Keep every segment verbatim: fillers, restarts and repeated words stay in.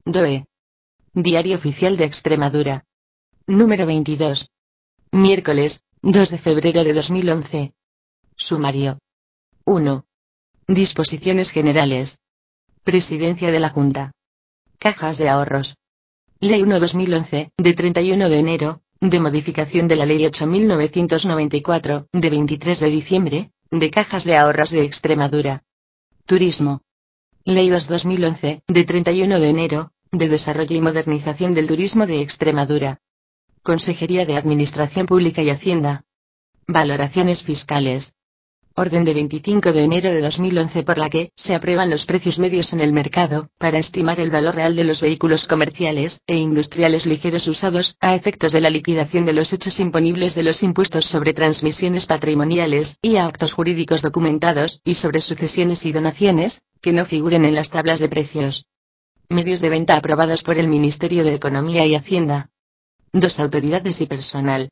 D O E. Diario Oficial de Extremadura. Número veintidós. Miércoles, dos de febrero de dos mil once. Sumario. uno. Disposiciones generales. Presidencia de la Junta. Cajas de ahorros. Ley uno barra dos mil once, de treinta y uno de enero, de modificación de la Ley ocho mil novecientos noventa y cuatro, de veintitrés de diciembre, de cajas de ahorros de Extremadura. Turismo. Ley dos barra dos mil once, de treinta y uno de enero, de desarrollo y modernización del turismo de Extremadura. Consejería de Administración Pública y Hacienda. Valoraciones fiscales. Orden de veinticinco de enero de dos mil once por la que se aprueban los precios medios en el mercado, para estimar el valor real de los vehículos comerciales e industriales ligeros usados, a efectos de la liquidación de los hechos imponibles de los impuestos sobre transmisiones patrimoniales, y a actos jurídicos documentados, y sobre sucesiones y donaciones, que no figuren en las tablas de precios. Medios de venta aprobados por el Ministerio de Economía y Hacienda. dos Autoridades y personal.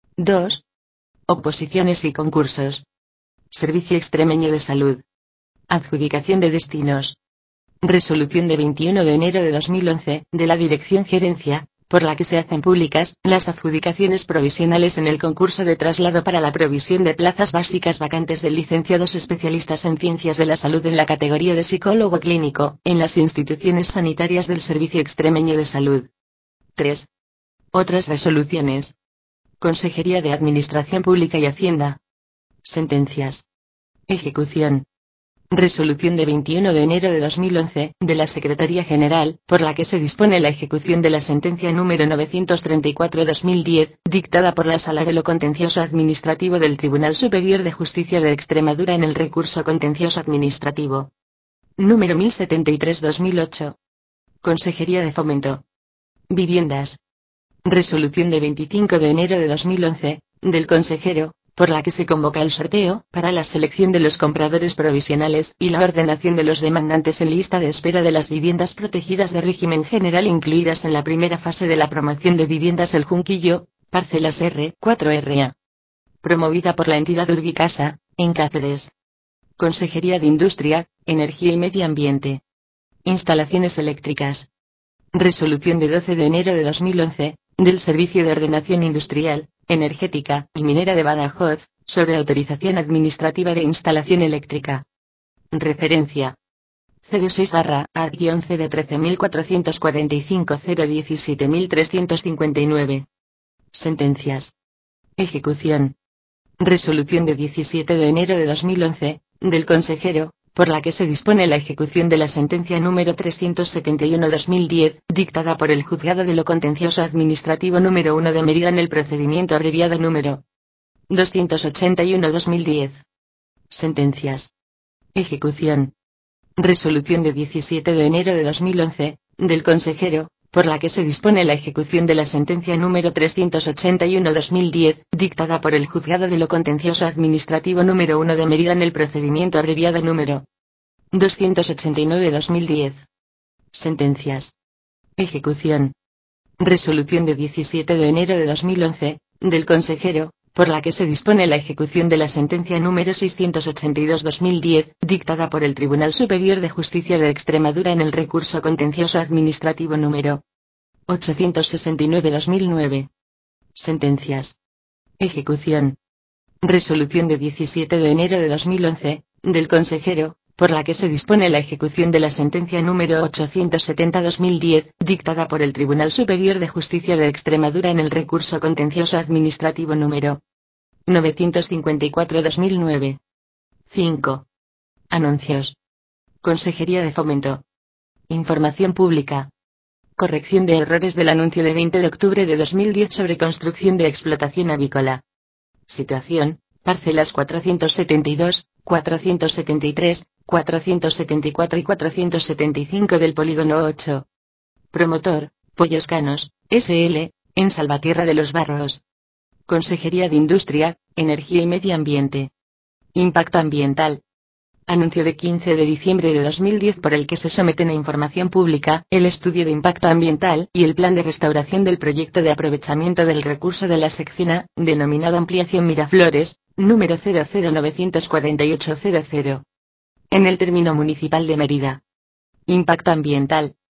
dos Oposiciones y concursos. Servicio Extremeño de Salud. Adjudicación de destinos. Resolución de veintiuno de enero de dos mil once, de la Dirección Gerencia, por la que se hacen públicas las adjudicaciones provisionales en el concurso de traslado para la provisión de plazas básicas vacantes de licenciados especialistas en ciencias de la salud en la categoría de psicólogo clínico, en las instituciones sanitarias del Servicio Extremeño de Salud. tres. Otras resoluciones. Consejería de Administración Pública y Hacienda. Sentencias. Ejecución. Resolución de veintiuno de enero de dos mil once, de la Secretaría General, por la que se dispone la ejecución de la sentencia número novecientos treinta y cuatro barra dos mil diez, dictada por la Sala de lo Contencioso Administrativo del Tribunal Superior de Justicia de Extremadura en el recurso contencioso administrativo. Número mil setenta y tres barra dos mil ocho. Consejería de Fomento. Viviendas. Resolución de veinticinco de enero de dos mil once, del consejero, por la que se convoca el sorteo, para la selección de los compradores provisionales, y la ordenación de los demandantes en lista de espera de las viviendas protegidas de régimen general incluidas en la primera fase de la promoción de viviendas El Junquillo, parcelas R cuatro R A. Promovida por la entidad Urbicasa, en Cáceres. Consejería de Industria, Energía y Medio Ambiente. Instalaciones eléctricas. Resolución de doce de enero de dos mil once, del Servicio de Ordenación Industrial, Energética y Minera de Badajoz, sobre autorización administrativa de instalación eléctrica. Referencia. cero seis barra A once de trece mil cuatrocientos cuarenta y cinco cero diecisiete mil trescientos cincuenta y nueve. Sentencias. Ejecución. Resolución de diecisiete de enero de dos mil once, del consejero, por la que se dispone la ejecución de la sentencia número trescientos setenta y uno barra dos mil diez, dictada por el Juzgado de lo Contencioso Administrativo número uno de Mérida en el procedimiento abreviado número doscientos ochenta y uno barra dos mil diez. Sentencias. Ejecución. Resolución de diecisiete de enero de dos mil once, del consejero, por la que se dispone la ejecución de la sentencia número trescientos ochenta y uno barra dos mil diez, dictada por el Juzgado de lo Contencioso Administrativo número uno de Mérida en el procedimiento abreviado número doscientos ochenta y nueve barra dos mil diez. Sentencias. Ejecución. Resolución de diecisiete de enero de dos mil once, del consejero, por la que se dispone la ejecución de la sentencia número seiscientos ochenta y dos barra dos mil diez, dictada por el Tribunal Superior de Justicia de Extremadura en el recurso contencioso administrativo número ochocientos sesenta y nueve barra dos mil nueve. Sentencias. Ejecución. Resolución de diecisiete de enero de dos mil once, del consejero, por la que se dispone la ejecución de la sentencia número ochocientos setenta barra dos mil diez, dictada por el Tribunal Superior de Justicia de Extremadura en el recurso contencioso administrativo número novecientos cincuenta y cuatro barra dos mil nueve. cinco. Anuncios. Consejería de Fomento. Información pública. Corrección de errores del anuncio de veinte de octubre de dos mil diez sobre construcción de explotación avícola. Situación: parcelas cuatrocientos setenta y dos, cuatrocientos setenta y tres, cuatrocientos setenta y cuatro y cuatrocientos setenta y cinco del polígono ocho. Promotor: Pollos Canos, S L, en Salvatierra de los Barros. Consejería de Industria, Energía y Medio Ambiente. Impacto ambiental. Anuncio de quince de diciembre de dos mil diez por el que se someten a información pública el estudio de impacto ambiental y el plan de restauración del proyecto de aprovechamiento del recurso de la sección A, denominado Ampliación Miraflores, número cero cero novecientos cuarenta y ocho cero cero. En el término municipal de Mérida. Impacto ambiental.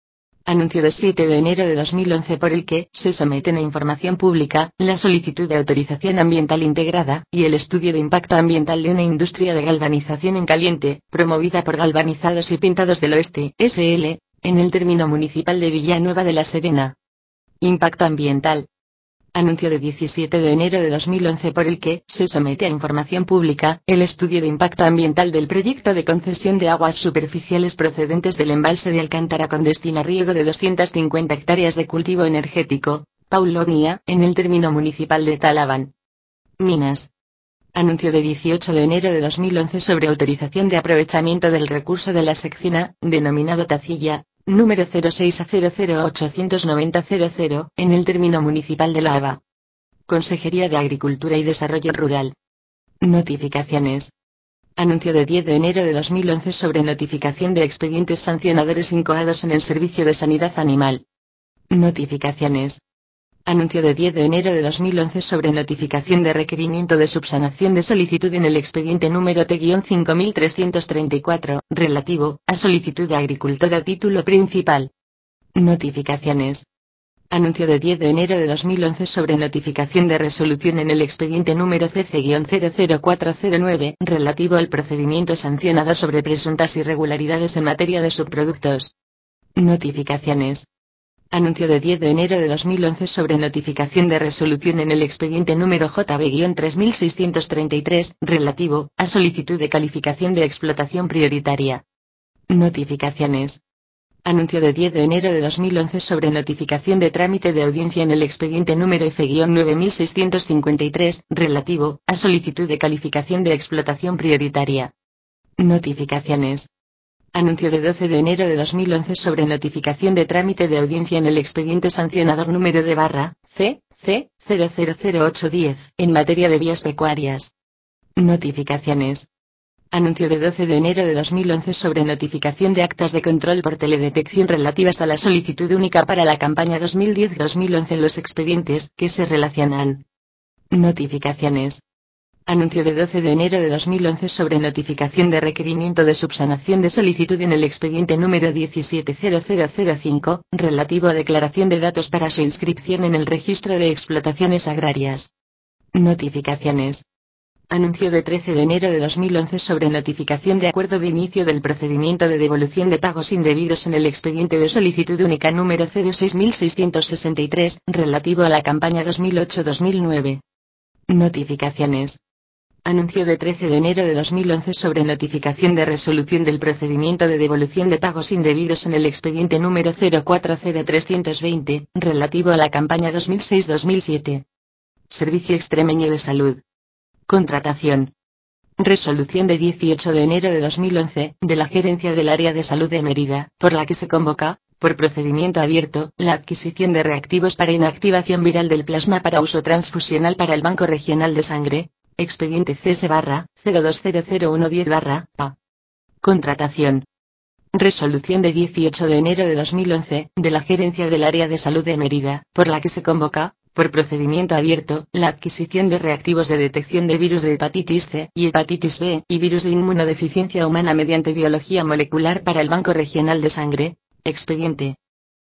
Anuncio de siete de enero de dos mil once por el que se someten a información pública la solicitud de autorización ambiental integrada y el estudio de impacto ambiental de una industria de galvanización en caliente, promovida por Galvanizados y Pintados del Oeste, S L, en el término municipal de Villanueva de la Serena. Impacto ambiental. Anuncio de diecisiete de enero de dos mil once por el que se somete a información pública el estudio de impacto ambiental del proyecto de concesión de aguas superficiales procedentes del embalse de Alcántara con destino a riego de doscientas cincuenta hectáreas de cultivo energético, Paulonia, en el término municipal de Talabán. Minas. Anuncio de dieciocho de enero de dos mil once sobre autorización de aprovechamiento del recurso de la sección A, denominado Tacilla, número cero seis A cero cero ochocientos noventa cero cero, en el término municipal de La Haba. Consejería de Agricultura y Desarrollo Rural. Notificaciones. Anuncio de diez de enero de dos mil once sobre notificación de expedientes sancionadores incoados en el Servicio de Sanidad Animal. Notificaciones. Anuncio de diez de enero de dos mil once sobre notificación de requerimiento de subsanación de solicitud en el expediente número T cinco mil trescientos treinta y cuatro, relativo a solicitud de agricultor a título principal. Notificaciones. Anuncio de diez de enero de dos mil once sobre notificación de resolución en el expediente número C C cero cero cuatro cero nueve, relativo al procedimiento sancionador sobre presuntas irregularidades en materia de subproductos. Notificaciones. Anuncio de diez de enero de dos mil once sobre notificación de resolución en el expediente número J B tres mil seiscientos treinta y tres, relativo a solicitud de calificación de explotación prioritaria. Notificaciones. Anuncio de diez de enero de dos mil once sobre notificación de trámite de audiencia en el expediente número F nueve mil seiscientos cincuenta y tres, relativo a solicitud de calificación de explotación prioritaria. Notificaciones. Anuncio de doce de enero de dos mil once sobre notificación de trámite de audiencia en el expediente sancionador número de barra C C cero cero cero ocho diez en materia de vías pecuarias. Notificaciones. Anuncio de doce de enero de dos mil once sobre notificación de actas de control por teledetección relativas a la solicitud única para la campaña dos mil diez dos mil once en los expedientes que se relacionan. Notificaciones. Anuncio de doce de enero de dos mil once sobre notificación de requerimiento de subsanación de solicitud en el expediente número diecisiete cero cero cero cinco, relativo a declaración de datos para su inscripción en el registro de explotaciones agrarias. Notificaciones. Anuncio de trece de enero de dos mil once sobre notificación de acuerdo de inicio del procedimiento de devolución de pagos indebidos en el expediente de solicitud única número cero seis mil seiscientos sesenta y tres, relativo a la campaña dos mil ocho dos mil nueve. Notificaciones. Anuncio de trece de enero de dos mil once sobre notificación de resolución del procedimiento de devolución de pagos indebidos en el expediente número cero cuatro cero trescientos veinte, relativo a la campaña dos mil seis dos mil siete. Servicio Extremeño de Salud. Contratación. Resolución de dieciocho de enero de dos mil once, de la Gerencia del Área de Salud de Mérida, por la que se convoca, por procedimiento abierto, la adquisición de reactivos para inactivación viral del plasma para uso transfusional para el Banco Regional de Sangre. Expediente C S barra cero dos cero cero uno diez barra P A. Contratación. Resolución de dieciocho de enero de dos mil once, de la Gerencia del Área de Salud de Mérida, por la que se convoca, por procedimiento abierto, la adquisición de reactivos de detección de virus de hepatitis C y hepatitis B y virus de inmunodeficiencia humana mediante biología molecular para el Banco Regional de Sangre. Expediente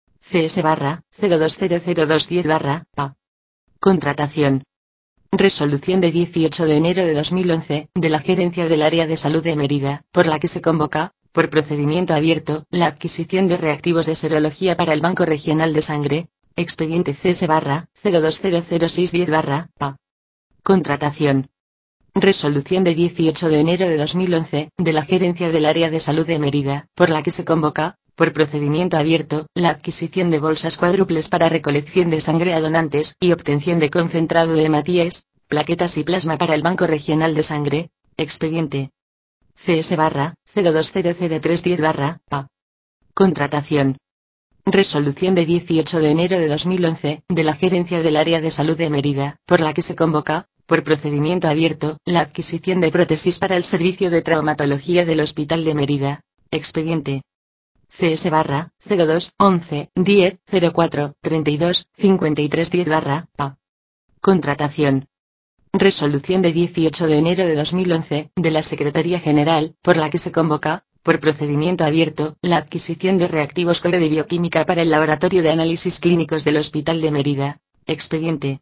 C S barra cero dos cero cero dos diez barra P A. Contratación. Resolución de dieciocho de enero de dos mil once, de la Gerencia del Área de Salud de Mérida, por la que se convoca, por procedimiento abierto, la adquisición de reactivos de serología para el Banco Regional de Sangre. Expediente C S barra cero dos cero cero seis diez barra P A. Contratación. Resolución de dieciocho de enero de dos mil once, de la Gerencia del Área de Salud de Mérida, por la que se convoca, por procedimiento abierto, la adquisición de bolsas cuádruples para recolección de sangre a donantes y obtención de concentrado de hematíes, plaquetas y plasma para el Banco Regional de Sangre. Expediente C S barra cero dos cero cero tres diez barra P A. Contratación. Resolución de dieciocho de enero de dos mil once, de la Gerencia del Área de Salud de Mérida, por la que se convoca, por procedimiento abierto, la adquisición de prótesis para el servicio de traumatología del Hospital de Mérida. Expediente C S barra cero dos once diez cero cuatro treinta y dos cincuenta y tres diez barra P A. Contratación. Resolución de dieciocho de enero de dos mil once, de la Secretaría General, por la que se convoca, por procedimiento abierto, la adquisición de reactivos Core de bioquímica para el Laboratorio de Análisis Clínicos del Hospital de Mérida. Expediente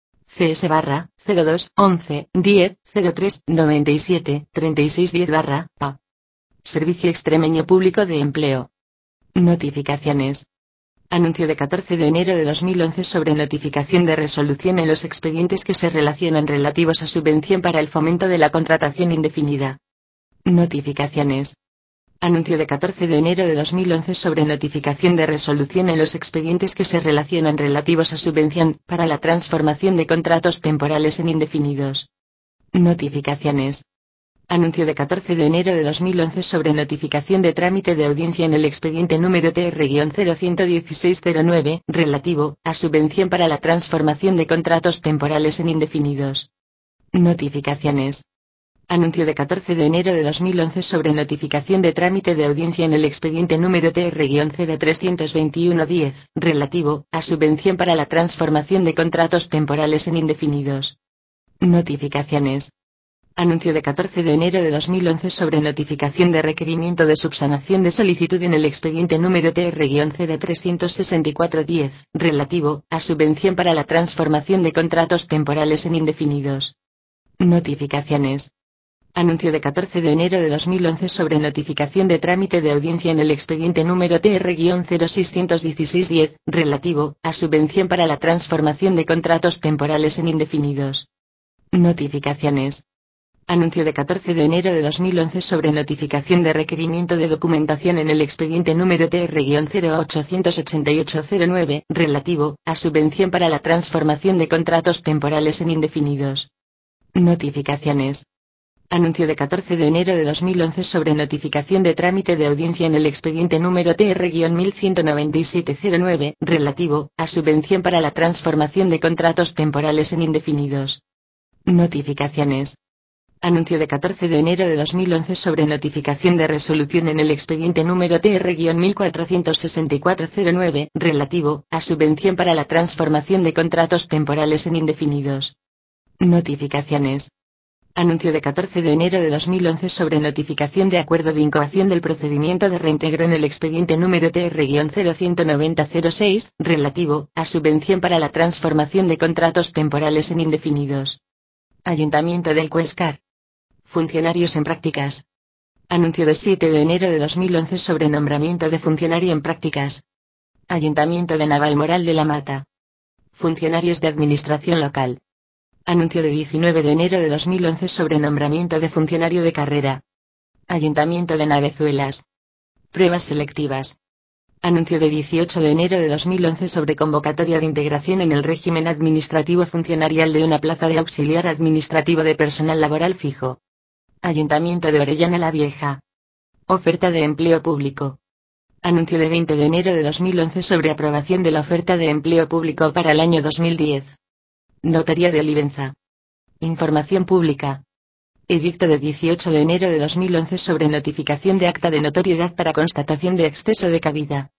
C S barra cero dos once diez cero tres noventa y siete treinta y seis diez barra A. Servicio Extremeño Público de Empleo. Notificaciones. Anuncio de catorce de enero de dos mil once sobre notificación de resolución en los expedientes que se relacionan relativos a subvención para el fomento de la contratación indefinida. Notificaciones. Anuncio de catorce de enero de dos mil once sobre notificación de resolución en los expedientes que se relacionan relativos a subvención para la transformación de contratos temporales en indefinidos. Notificaciones. Anuncio de catorce de enero de dos mil once sobre notificación de trámite de audiencia en el expediente número T R cero uno seis cero nueve, relativo a subvención para la transformación de contratos temporales en indefinidos. Notificaciones. Anuncio de catorce de enero de dos mil once sobre notificación de trámite de audiencia en el expediente número T R cero tres dos uno diez, relativo a subvención para la transformación de contratos temporales en indefinidos. Notificaciones. Anuncio de catorce de enero de dos mil once sobre notificación de requerimiento de subsanación de solicitud en el expediente número T R cero tres seis cuatro diez, relativo a subvención para la transformación de contratos temporales en indefinidos. Notificaciones. Anuncio de catorce de enero de dos mil once sobre notificación de trámite de audiencia en el expediente número T R cero seis uno seis diez, relativo a subvención para la transformación de contratos temporales en indefinidos. Notificaciones. Anuncio de catorce de enero de dos mil once sobre notificación de requerimiento de documentación en el expediente número T R cero ocho ocho ocho cero nueve, relativo a subvención para la transformación de contratos temporales en indefinidos. Notificaciones. Anuncio de catorce de enero de dos mil once sobre notificación de trámite de audiencia en el expediente número T R mil ciento noventa y siete cero nueve, relativo a subvención para la transformación de contratos temporales en indefinidos. Notificaciones. Anuncio de catorce de enero de dos mil once sobre notificación de resolución en el expediente número T R mil cuatrocientos sesenta y cuatro cero nueve, relativo a subvención para la transformación de contratos temporales en indefinidos. Notificaciones. Anuncio de catorce de enero de dos mil once sobre notificación de acuerdo de incoación del procedimiento de reintegro en el expediente número T R cero uno nueve cero seis, relativo a subvención para la transformación de contratos temporales en indefinidos. Ayuntamiento del Cuéscar. Funcionarios en prácticas. Anuncio de siete de enero de dos mil once sobre nombramiento de funcionario en prácticas. Ayuntamiento de Navalmoral de la Mata. Funcionarios de administración local. Anuncio de diecinueve de enero de dos mil once sobre nombramiento de funcionario de carrera. Ayuntamiento de Navezuelas. Pruebas selectivas. Anuncio de dieciocho de enero de dos mil once sobre convocatoria de integración en el régimen administrativo funcionarial de una plaza de auxiliar administrativo de personal laboral fijo. Ayuntamiento de Orellana la Vieja. Oferta de empleo público. Anuncio de veinte de enero de dos mil once sobre aprobación de la oferta de empleo público para el año dos mil diez. Notaría de Olivenza. Información pública. Edicto de dieciocho de enero de dos mil once sobre notificación de acta de notoriedad para constatación de exceso de cabida.